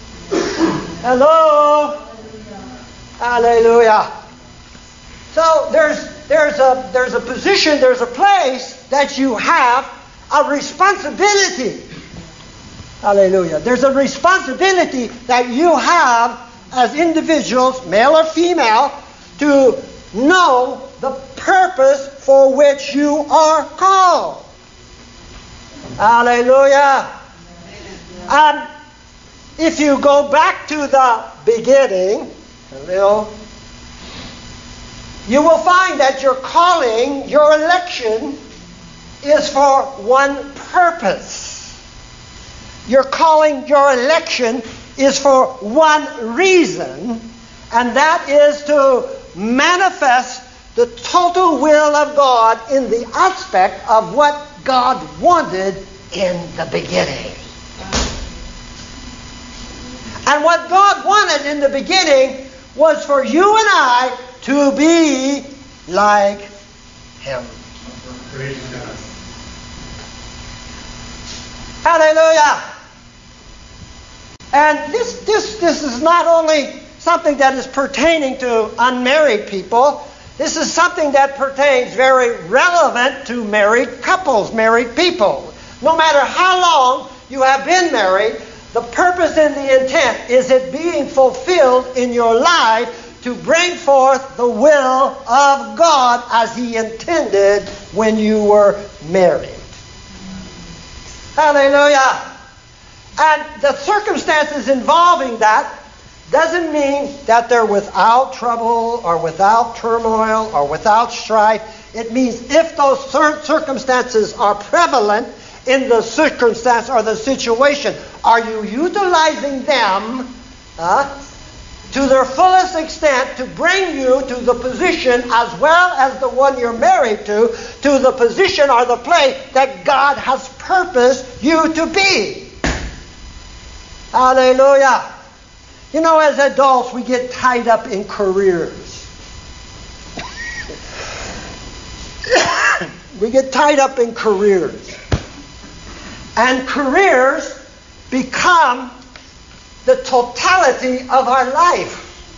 Hello? Hallelujah. So there's there's a there's a position, there's a place that you have a responsibility. Hallelujah. There's a responsibility that you have as individuals, male or female, to know the purpose for which you are called. Hallelujah. And if you go back to the beginning, a little, you will find that your calling, your election, is for one purpose. Your calling, your election, is for one reason, and that is to manifest the total will of God in the aspect of what God wanted in the beginning. And what God wanted in the beginning was for you and I to be like Him. Hallelujah. And this, this, this is not only something that is pertaining to unmarried people. This is something that pertains very relevant to married couples, married people. No matter how long you have been married, the purpose and the intent is it being fulfilled in your life to bring forth the will of God as He intended when you were married. Hallelujah. And the circumstances involving that doesn't mean that they're without trouble or without turmoil or without strife. It means if those circumstances are prevalent in the circumstance or the situation, are you utilizing them uh, to their fullest extent to bring you to the position, as well as the one you're married to, to the position or the place that God has purposed you to be? Hallelujah. You know, as adults, we get tied up in careers. We get tied up in careers. And careers become the totality of our life.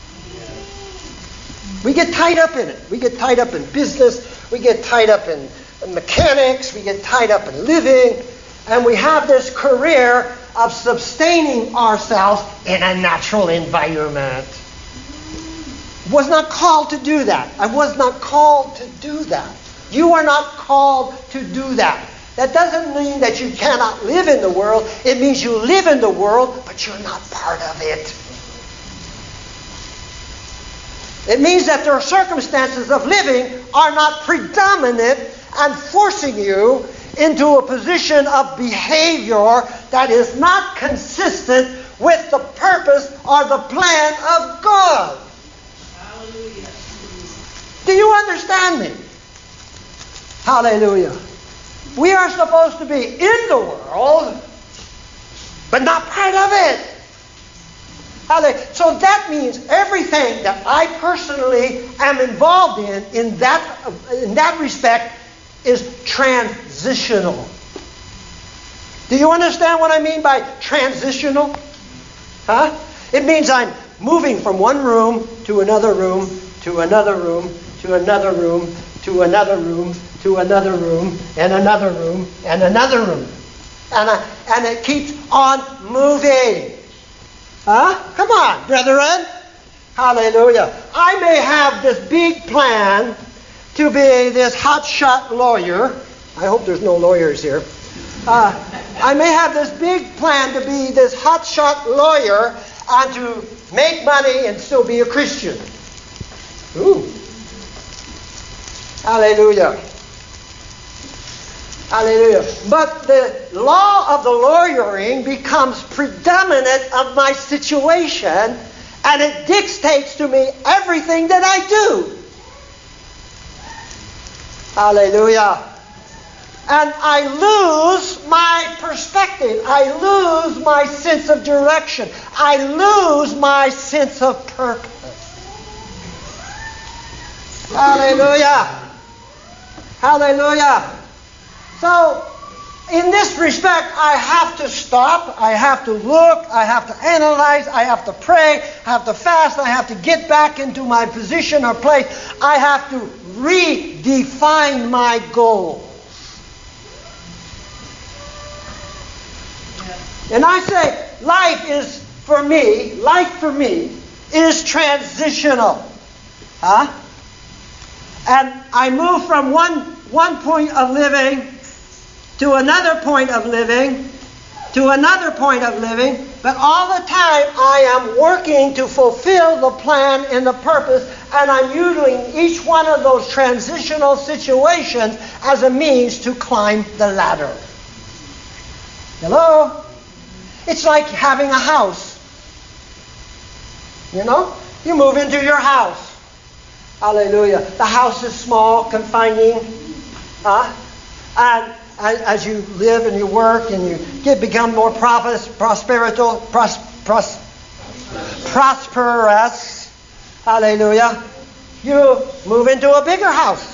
We get tied up in it. We get tied up in business. We get tied up in mechanics. We get tied up in living. And we have this career of sustaining ourselves in a natural environment. I was not called to do that. I was not called to do that. You are not called to do that. That doesn't mean that you cannot live in the world. It means you live in the world, but you're not part of it. It means that their circumstances of living are not predominant and forcing you into a position of behavior that is not consistent with the purpose or the plan of God. Hallelujah. Do you understand me? Hallelujah. We are supposed to be in the world, but not part of it. Hallelujah. So that means everything that I personally am involved in, in that, in that respect, is transitional. Do you understand what I mean by transitional? Huh? It means I'm moving from one room to another room, to another room, to another room, to another room, to another room, and another room, and another room. And, I, and it keeps on moving. Huh? Come on, brethren. Hallelujah. I may have this big plan to be this hotshot lawyer. I hope there's no lawyers here. Uh, I may have this big plan to be this hotshot lawyer and to make money and still be a Christian. Ooh. Hallelujah. Hallelujah. But the law of the lawyering becomes predominant of my situation, and it dictates to me everything that I do. Hallelujah. And I lose my perspective. I lose my sense of direction. I lose my sense of purpose. Hallelujah. Hallelujah. So, in this respect, I have to stop. I have to look. I have to analyze. I have to pray. I have to fast. I have to get back into my position or place. I have to redefine my goals. And I say, life is, for me, life for me is transitional. Huh? And I move from one, one point of living to another point of living, to another point of living, but all the time I am working to fulfill the plan and the purpose, and I'm using each one of those transitional situations as a means to climb the ladder. Hello? It's like having a house. You know? You move into your house. Hallelujah. The house is small, confining. Huh? And as you live and you work and you get become more prosperous, prosperital, pros, pros, prosperous, hallelujah, you move into a bigger house.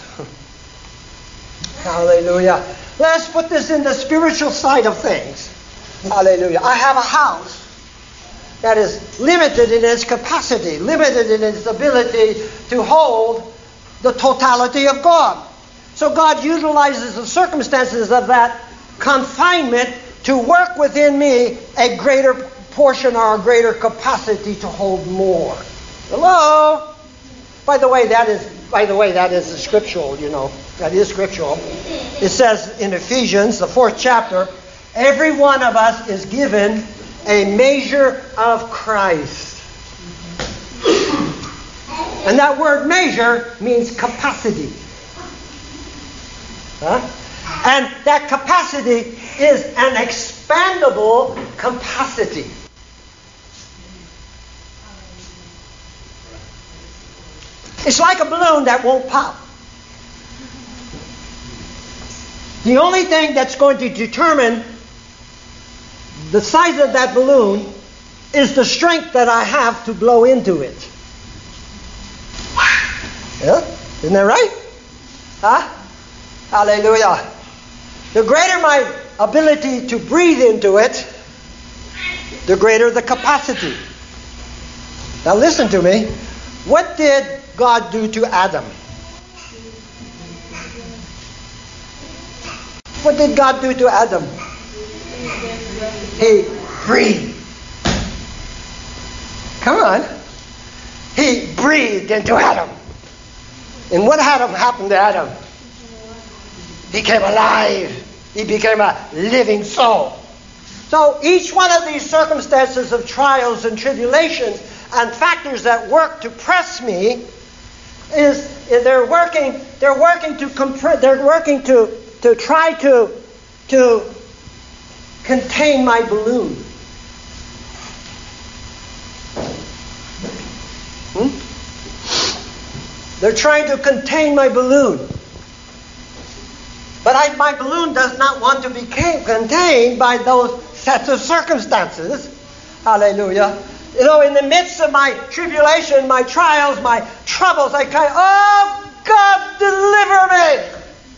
Hallelujah. Let's put this in the spiritual side of things. Hallelujah. I have a house that is limited in its capacity, limited in its ability to hold the totality of God. So God utilizes the circumstances of that confinement to work within me a greater portion or a greater capacity to hold more. Hello? By the way, that is by the way, that is scriptural, you know. That is scriptural. It says in Ephesians, the fourth chapter, every one of us is given a measure of Christ. And that word measure means capacity. Huh? And that capacity is an expandable capacity. It's like a balloon that won't pop. The only thing that's going to determine the size of that balloon is the strength that I have to blow into it. Yeah? Isn't that right? Huh? Hallelujah. The greater my ability to breathe into it, the greater the capacity. Now listen to me. What did God do to Adam? What did God do to Adam? He breathed. Come on. He breathed into Adam. And what happened to Adam? He became alive. He became a living soul. So each one of these circumstances of trials and tribulations and factors that work to press me is, is they're working they're working to compre- they're working to to try to to contain my balloon. Hmm? They're trying to contain my balloon. But I, my balloon does not want to be contained by those sets of circumstances. Hallelujah. You know, in the midst of my tribulation, my trials, my troubles, I cry, oh, God, deliver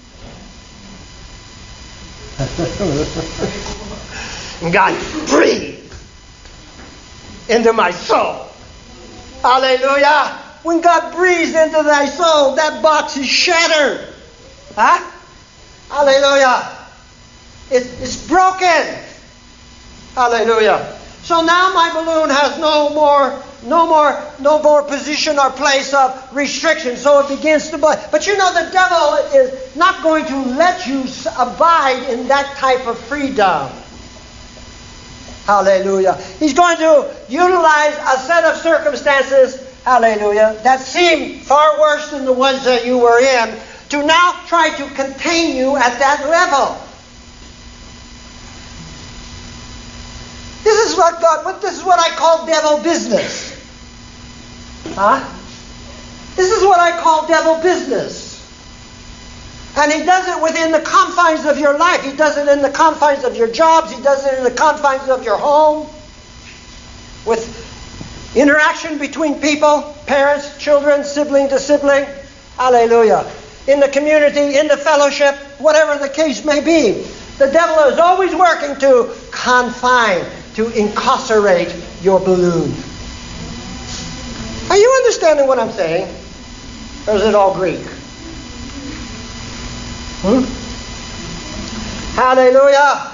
me. And God breathed into my soul. Hallelujah. When God breathes into thy soul, that box is shattered. Huh? Hallelujah. It, it's broken. Hallelujah. So now my balloon has no more, no more, no more position or place of restriction. So it begins to blow. But you know, the devil is not going to let you abide in that type of freedom. Hallelujah. He's going to utilize a set of circumstances, hallelujah, that seem far worse than the ones that you were in, to now try to contain you at that level. is what God, what, this is what I call devil business. Huh? This is what I call devil business. And he does it within the confines of your life. He does it in the confines of your jobs. He does it in the confines of your home. With interaction between people, parents, children, sibling to sibling. Hallelujah. In the community, in the fellowship, whatever the case may be. The devil is always working to confine, to incarcerate your balloon. Are you understanding what I'm saying? Or is it all Greek? Hmm? Hallelujah.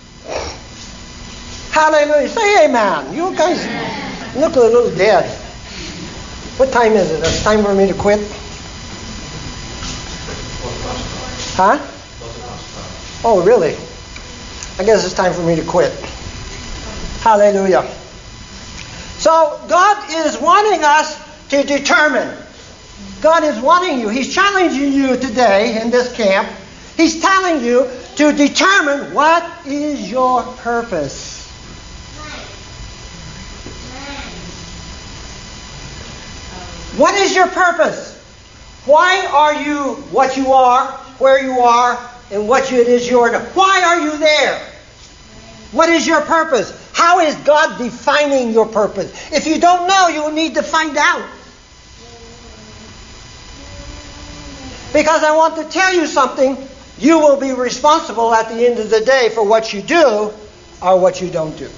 Hallelujah. Say amen. You guys look a little dead. What time is it? It's time for me to quit? Huh? Oh, really? I guess it's time for me to quit. Hallelujah. So God is wanting us to determine. God is wanting you. He's challenging you today in this camp. He's telling you to determine what is your purpose. What is your purpose? Why are you what you are, where you are, and what it is you're doing? Why are you there? What is your purpose? How is God defining your purpose? If you don't know, you will need to find out. Because I want to tell you something. You will be responsible at the end of the day for what you do or what you don't do.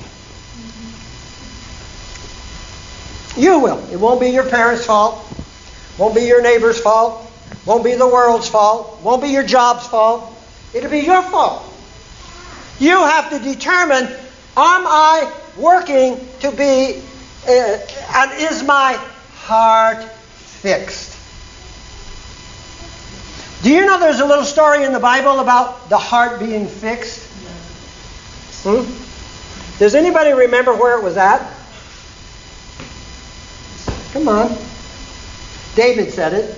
You will. It won't be your parents' fault. Won't be your neighbor's fault. Won't be the world's fault. Won't be your job's fault. It'll be your fault. You have to determine, am I working to be, uh, and is my heart fixed? Do you know there's a little story in the Bible about the heart being fixed? Hmm? Does anybody remember where it was at? Come on. David said it.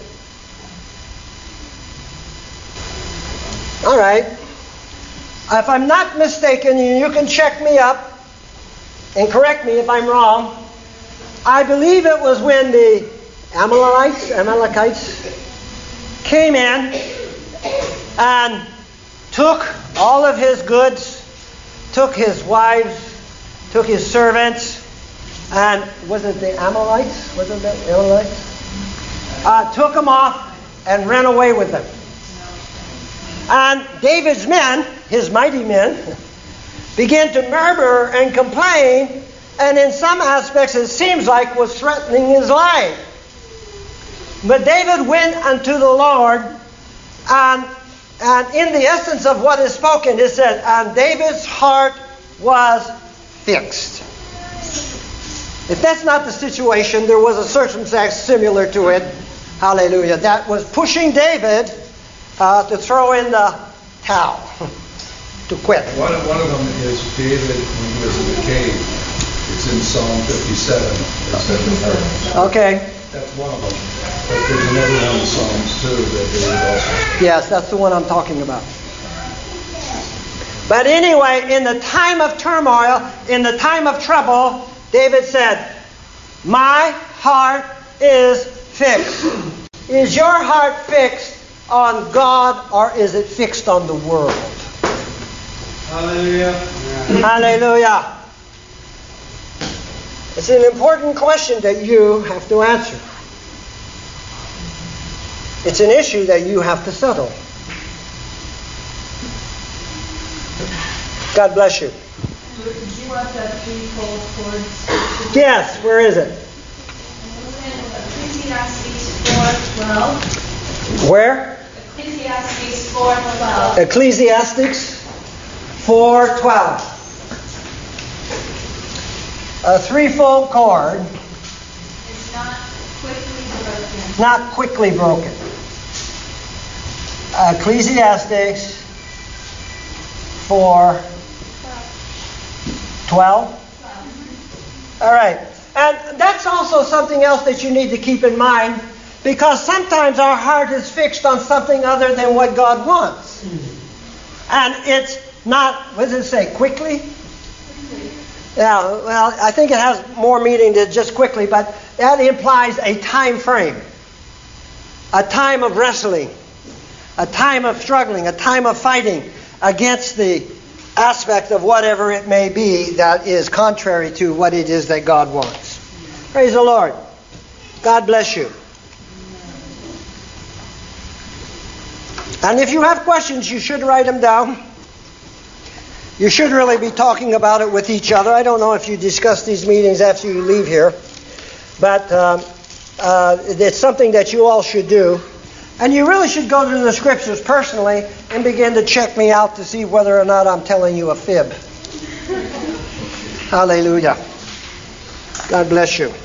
All right. If I'm not mistaken, you can check me up and correct me if I'm wrong. I believe it was when the Amalekites, Amalekites came in and took all of his goods, took his wives, took his servants, and was it the Amalekites? Was it the Amalekites? Uh, took them off and ran away with them. And David's men, his mighty men, began to murmur and complain, and in some aspects it seems like was threatening his life. But David went unto the Lord, and, and in the essence of what is spoken, it said, and David's heart was fixed. If that's not the situation, there was a circumstance similar to it. Hallelujah. That was pushing David uh, to throw in the towel, to quit. One of, one of them is David when he was in the cave. It's in Psalm fifty-seven. Okay. That's one of them. But there's another one in Psalms too that David also. Yes, that's the one I'm talking about. But anyway, in the time of turmoil, in the time of trouble, David said, my heart is fixed. Is your heart fixed on God or is it fixed on the world? Hallelujah. Hallelujah. It's an important question that you have to answer. It's an issue that you have to settle. God bless you. Did you want that threefold cord? Yes, where is it? Ecclesiastes four twelve. Where? Ecclesiastes four twelve. Ecclesiastes four twelve. A threefold cord. It's not quickly broken. Not quickly broken. Ecclesiastes four twelve. All right. And that's also something else that you need to keep in mind, because sometimes our heart is fixed on something other than what God wants. And it's not, what does it say, quickly? Yeah, well, I think it has more meaning than just quickly, but that implies a time frame, a time of wrestling, a time of struggling, a time of fighting against the aspect of whatever it may be that is contrary to what it is that God wants. Praise the Lord. God bless you. And if you have questions, you should write them down. You should really be talking about it with each other. I don't know if you discuss these meetings after you leave here, but uh, uh, it's something that you all should do. And you really should go to the Scriptures personally and begin to check me out to see whether or not I'm telling you a fib. Hallelujah. God bless you.